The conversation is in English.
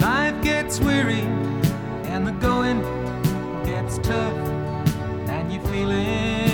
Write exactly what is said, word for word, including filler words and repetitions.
life gets weary and the going gets tough and you're feeling